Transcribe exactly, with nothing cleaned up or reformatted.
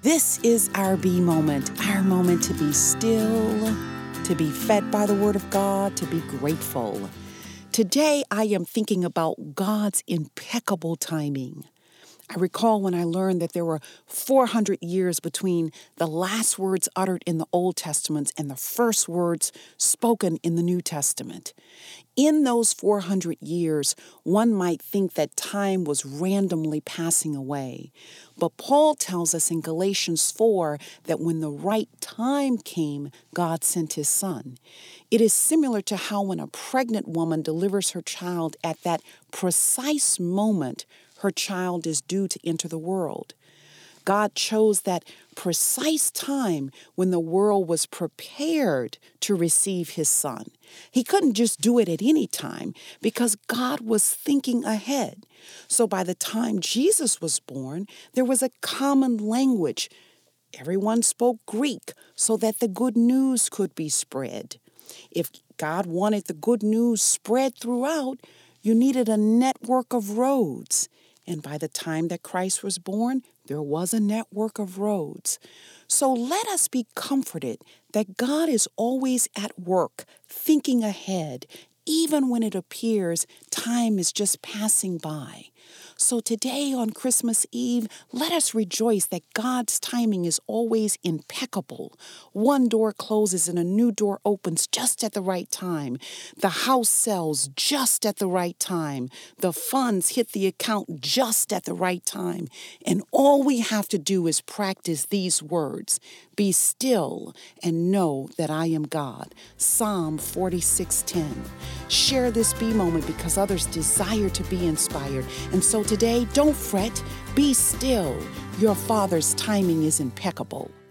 This is our B moment, our moment to be still, to be fed by the Word of God, to be grateful. Today, I am thinking about God's impeccable timing. I recall when I learned that there were four hundred years between the last words uttered in the Old Testament and the first words spoken in the New Testament. In those four hundred years, one might think that time was randomly passing away. But Paul tells us in Galatians four that when the right time came, God sent his Son. It is similar to how when a pregnant woman delivers her child at that precise moment, her child is due to enter the world. God chose that precise time when the world was prepared to receive his Son. He couldn't just do it at any time because God was thinking ahead. So by the time Jesus was born, there was a common language. Everyone spoke Greek so that the good news could be spread. If God wanted the good news spread throughout, you needed a network of roads. And by the time that Christ was born, there was a network of roads. So let us be comforted that God is always at work, thinking ahead, even when it appears time is just passing by. So today on Christmas Eve, let us rejoice that God's timing is always impeccable. One door closes and a new door opens just at the right time. The house sells just at the right time. The funds hit the account just at the right time. And all we have to do is practice these words. Be still and know that I am God. Psalm forty-six ten. Share this B moment because others desire to be inspired. And so today, don't fret, be still. Your Father's timing is impeccable.